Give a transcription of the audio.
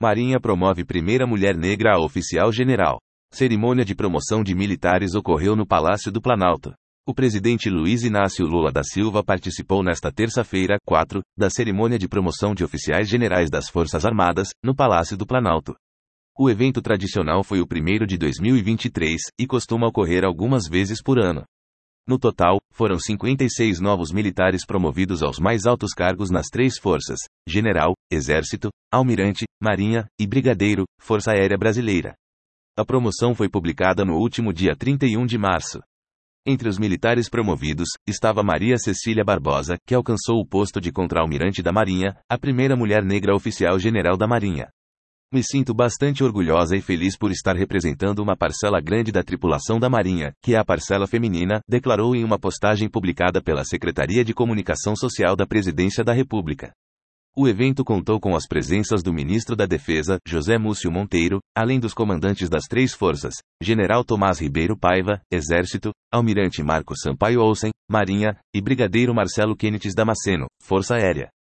Marinha promove primeira mulher negra a oficial general. Cerimônia de promoção de militares ocorreu no Palácio do Planalto. O presidente Luiz Inácio Lula da Silva participou nesta terça-feira, 4, da cerimônia de promoção de oficiais generais das Forças Armadas, no Palácio do Planalto. O evento tradicional foi o primeiro de 2023, e costuma ocorrer algumas vezes por ano. No total, foram 56 novos militares promovidos aos mais altos cargos nas três forças: General, Exército, Almirante, Marinha e Brigadeiro, Força Aérea Brasileira. A promoção foi publicada no último dia 31 de março. Entre os militares promovidos, estava Maria Cecília Barbosa, que alcançou o posto de contra-almirante da Marinha, a primeira mulher negra oficial general da Marinha. Me sinto bastante orgulhosa e feliz por estar representando uma parcela grande da tripulação da Marinha, que é a parcela feminina, declarou em uma postagem publicada pela Secretaria de Comunicação Social da Presidência da República. O evento contou com as presenças do ministro da Defesa, José Múcio Monteiro, além dos comandantes das três forças, General Tomás Ribeiro Paiva, Exército, Almirante Marco Sampaio Olsen, Marinha, e Brigadeiro Marcelo Quenites Damasceno, Força Aérea.